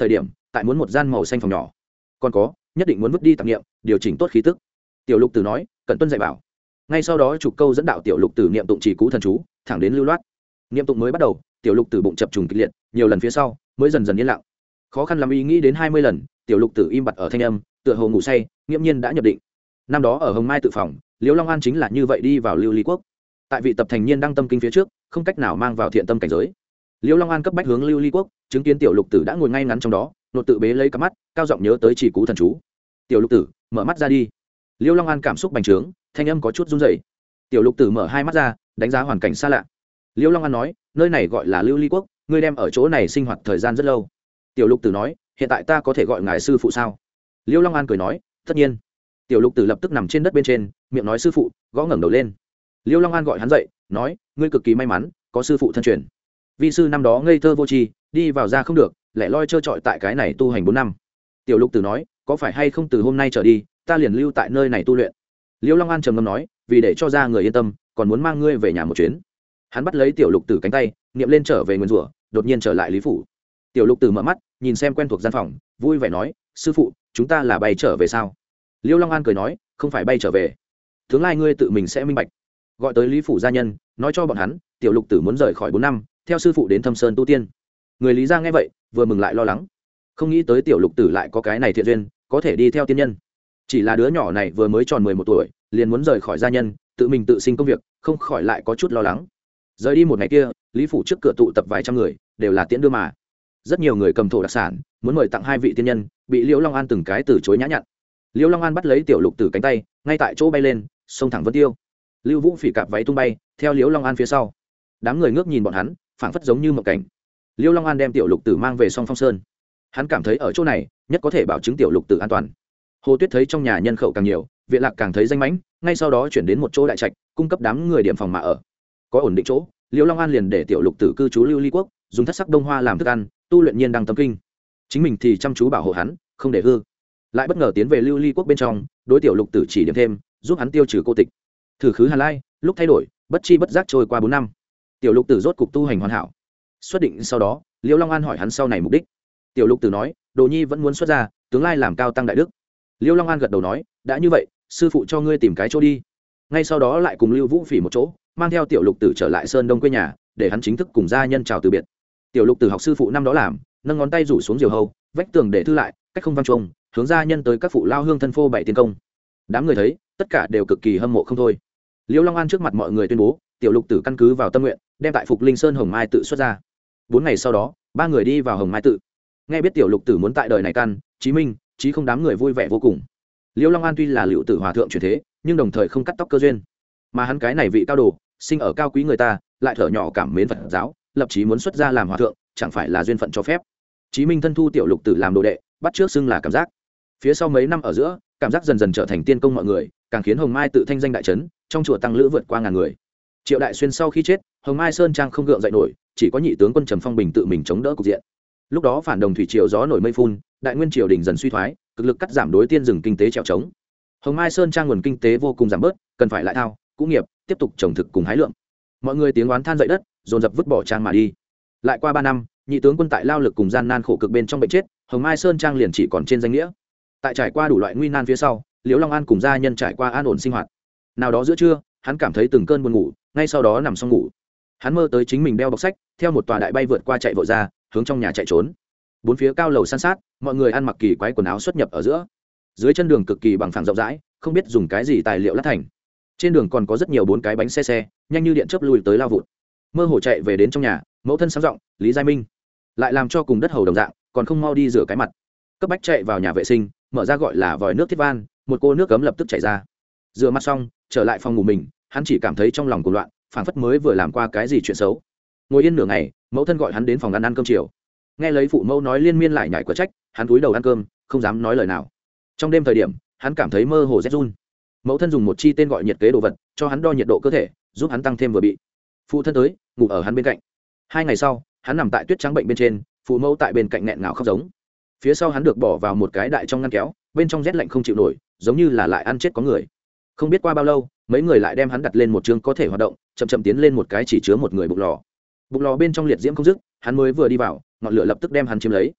tại muốn một gian màu xanh phòng nhỏ, còn có nhất định muốn vứt đi tạp niệm, điều chỉnh tốt khí tức. Tiểu Lục Tử nói, cẩn tuân dạy bảo. Ngay sau đó chục câu dẫn đạo Tiểu Lục Tử niệm tụng chỉ cú thần chú, thẳng đến lưu loát. Niệm tụng mới bắt đầu, Tiểu Lục Tử bụng chập trùng kịch liệt, nhiều lần phía sau mới dần dần yên lặng. Khó khăn lắm ý nghĩ đến 20 lần, Tiểu Lục Tử im bặt ở thanh âm, tựa hồ ngủ say, nghiễm nhiên đã nhập định. Năm đó ở Hồng Mai tự phòng, Liễu Long An chính là như vậy đi vào Lưu Ly Quốc. Tại vị tập thành niên đăng tâm kinh phía trước, không cách nào mang vào thiện tâm cảnh giới. Liễu Long An cấp bách hướng Lưu Ly Quốc, chứng kiến Tiểu Lục Tử đã ngồi ngay ngắn trong đó, nộ tự bế lấy cặp mắt, cao giọng nhớ tới chỉ cú thần chú. Tiểu Lục Tử, mở mắt ra đi. Liễu Long An cảm xúc bành trướng, thanh âm có chút run rẩy. Tiểu Lục Tử mở hai mắt ra, đánh giá hoàn cảnh xa lạ. Liễu Long An nói, nơi này gọi là Lưu Ly Quốc, ngươi đem ở chỗ này sinh hoạt thời gian rất lâu. Tiểu Lục Tử nói, hiện tại ta có thể gọi ngài sư phụ sao? Liễu Long An cười nói, tất nhiên. Tiểu Lục Tử lập tức nằm trên đất bên trên, miệng nói sư phụ, gõ ngẩng đầu lên. Liễu Long An gọi hắn dậy, nói, ngươi cực kỳ may mắn, có sư phụ thân truyền. Vi sư năm đó ngây thơ vô tri, đi vào ra không được, lẻ loi trơ trọi tại cái này tu hành 4 năm. Tiểu Lục Tử nói, có phải hay không từ hôm nay trở đi, ta liền lưu tại nơi này tu luyện. Liễu Long An trầm ngâm nói, vì để cho ra người yên tâm, còn muốn mang ngươi về nhà một chuyến. Hắn bắt lấy Tiểu Lục Tử cánh tay, niệm lên trở về nguyên rủa, đột nhiên trở lại Lý phủ. Tiểu Lục Tử mở mắt, nhìn xem quen thuộc gian phòng, vui vẻ nói, sư phụ, chúng ta là bay trở về sao? Liễu Long An cười nói, không phải bay trở về, tương lai ngươi tự mình sẽ minh bạch. Gọi tới Lý phủ gia nhân, nói cho bọn hắn, Tiểu Lục Tử muốn rời khỏi 4 năm, theo sư phụ đến Thâm Sơn tu tiên. Người Lý gia nghe vậy, vừa mừng lại lo lắng, không nghĩ tới Tiểu Lục Tử lại có cái này thiện duyên, có thể đi theo tiên nhân. Chỉ là đứa nhỏ này vừa mới tròn 11 tuổi, liền muốn rời khỏi gia nhân, tự mình tự sinh công việc, không khỏi lại có chút lo lắng. Rời đi một ngày kia, Lý phủ trước cửa tụ tập vài trăm người, đều là tiễn đưa mà. Rất nhiều người cầm thổ đặc sản, muốn mời tặng 2 vị tiên nhân, bị Liễu Long An từng cái từ chối nhã nhặn. Liễu Long An bắt lấy Tiểu Lục Tử cánh tay, ngay tại chỗ bay lên, xông thẳng Vân Tiêu. Lưu Vũ Phỉ cạp váy tung bay, theo Liễu Long An phía sau. Đám người ngước nhìn bọn hắn, phảng phất giống như một cảnh. Liễu Long An đem Tiểu Lục Tử mang về Song Phong Sơn. Hắn cảm thấy ở chỗ này, nhất có thể bảo chứng Tiểu Lục Tử an toàn. Hồ Tuyết thấy trong nhà nhân khẩu càng nhiều, viện lạc càng thấy danh mãnh, ngay sau đó chuyển đến một chỗ đại trạch, cung cấp đám người điểm phòng mà ở. Có ổn định chỗ, Liễu Long An liền để Tiểu Lục Tử cư trú Lưu Ly Quốc, dùng thất sắc đông hoa làm thức ăn, tu luyện nhiên đăng tâm kinh. Chính mình thì chăm chú bảo hộ hắn, không để hư. Lại bất ngờ tiến về Lưu Ly Quốc bên trong, đối Tiểu Lục Tử chỉ điểm thêm, giúp hắn tiêu trừ cô tịch. Thử khứ Hàn Lai, lúc thay đổi, bất chi bất giác trôi qua 4 năm. Tiểu Lục Tử rốt cục tu hành hoàn hảo. Xuất định sau đó, Liễu Long An hỏi hắn sau này mục đích. Tiểu Lục Tử nói, Đồ Nhi vẫn muốn xuất gia, tương lai làm cao tăng đại đức. Liễu Long An gật đầu nói, đã như vậy, sư phụ cho ngươi tìm cái chỗ đi. Ngay sau đó lại cùng Lưu Vũ Phỉ một chỗ, mang theo Tiểu Lục Tử trở lại Sơn Đông quê nhà, để hắn chính thức cùng gia nhân chào từ biệt. Tiểu Lục Tử học sư phụ năm đó làm, nâng ngón tay rủ xuống diều hầu, vách tường để thư lại, cách không vang chuông, hướng gia nhân tới các phụ lao hương thân phô bảy tiên công. Đám người thấy, tất cả đều cực kỳ hâm mộ không thôi. Liễu Long An trước mặt mọi người tuyên bố, Tiểu Lục Tử căn cứ vào tâm nguyện, đem tại Phục Linh Sơn Hồng Mai tự xuất ra. 4 ngày sau đó, 3 người đi vào Hồng Mai tự. Nghe biết Tiểu Lục Tử muốn tại đời này căn, chí minh, chí không, đám người vui vẻ vô cùng. Liễu Long An tuy là Liễu Tử hòa thượng chuyển thế, nhưng đồng thời không cắt tóc cơ duyên, mà hắn cái này vị cao đồ, sinh ở cao quý người ta, lại thở nhỏ cảm mến Phật giáo, lập chí muốn xuất gia làm hòa thượng, chẳng phải là duyên phận cho phép. Chí minh thân thu Tiểu Lục Tử làm đồ đệ, bắt trước xưng là cảm giác. Phía sau mấy năm ở giữa, cảm giác dần dần trở thành tiên công mọi người, càng khiến Hồng Mai tự thanh danh đại trấn, trong chùa tăng lữ vượt qua ngàn người. Triệu Đại Xuyên sau khi chết, Hồng Mai Sơn trang không gượng dậy nổi, chỉ có nhị tướng quân Trầm Phong Bình tự mình chống đỡ cục diện. Lúc đó phản đồng thủy triều gió nổi mây phun, đại nguyên triều đình dần suy thoái, cực lực cắt giảm đối tiên rừng kinh tế trèo trống. Hồng Mai Sơn trang nguồn kinh tế vô cùng giảm bớt, cần phải lại thao, cũng nghiệp, tiếp tục trồng thực cùng hái lượng. Mọi người tiếng oán than dậy đất, dồn dập vứt bỏ trang mà đi. Lại qua 3 năm, nhị tướng quân tại lao lực cùng gian nan khổ cực bên trong bệnh chết, Hồng Mai Sơn trang liền chỉ còn trên danh nghĩa. Tại trải qua đủ loại nguy nan phía sau, Liễu Long An cùng gia nhân trải qua an ổn sinh hoạt. Nào đó giữa trưa, hắn cảm thấy từng cơn buồn ngủ, ngay sau đó nằm xong ngủ. Hắn mơ tới chính mình đeo bọc sách, theo một tòa đại bay vượt qua chạy vội ra, hướng trong nhà chạy trốn. Bốn phía cao lầu san sát, mọi người ăn mặc kỳ quái quần áo xuất nhập ở giữa. Dưới chân đường cực kỳ bằng phẳng rộng rãi, không biết dùng cái gì tài liệu lát thành. Trên đường còn có rất nhiều 4 cái bánh xe, nhanh như điện chớp lùi tới lao vụt. Mơ hồ chạy về đến trong nhà, mẫu thân sáng giọng, Lý Giai Minh, lại làm cho cùng đất hầu đồng dạng, còn không mau đi rửa cái mặt. Cấp bách chạy vào nhà vệ sinh, mở ra gọi là vòi nước thiết van, một cô nước cấm lập tức chảy ra. Rửa mặt xong, trở lại phòng ngủ mình, hắn chỉ cảm thấy trong lòng cuồng loạn, phảng phất mới vừa làm qua cái gì chuyện xấu. Ngồi yên nửa ngày, mẫu thân gọi hắn đến phòng ăn cơm chiều. Nghe lấy phụ mẫu nói liên miên lại nhải quả trách, hắn cúi đầu ăn cơm, không dám nói lời nào. Trong đêm thời điểm, hắn cảm thấy mơ hồ rét run. Mẫu thân dùng một chi tên gọi nhiệt kế đồ vật, cho hắn đo nhiệt độ cơ thể, giúp hắn tăng thêm vừa bị. Phụ thân tới, ngủ ở hắn bên cạnh. 2 ngày sau, hắn nằm tại tuyết trắng bệnh bên trên, phụ mẫu tại bên cạnh nghẹn ngào khóc giống. Phía sau hắn được bỏ vào một cái đại trong ngăn kéo, bên trong rét lạnh không chịu nổi, giống như là lại ăn chết có người. Không biết qua bao lâu, mấy người lại đem hắn đặt lên một chương có thể hoạt động, chậm chậm tiến lên một cái chỉ chứa một người bụng lò. Bụng lò bên trong liệt diễm không dứt, hắn mới vừa đi vào, ngọn lửa lập tức đem hắn chiếm lấy.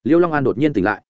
liêu long an đột nhiên tỉnh lại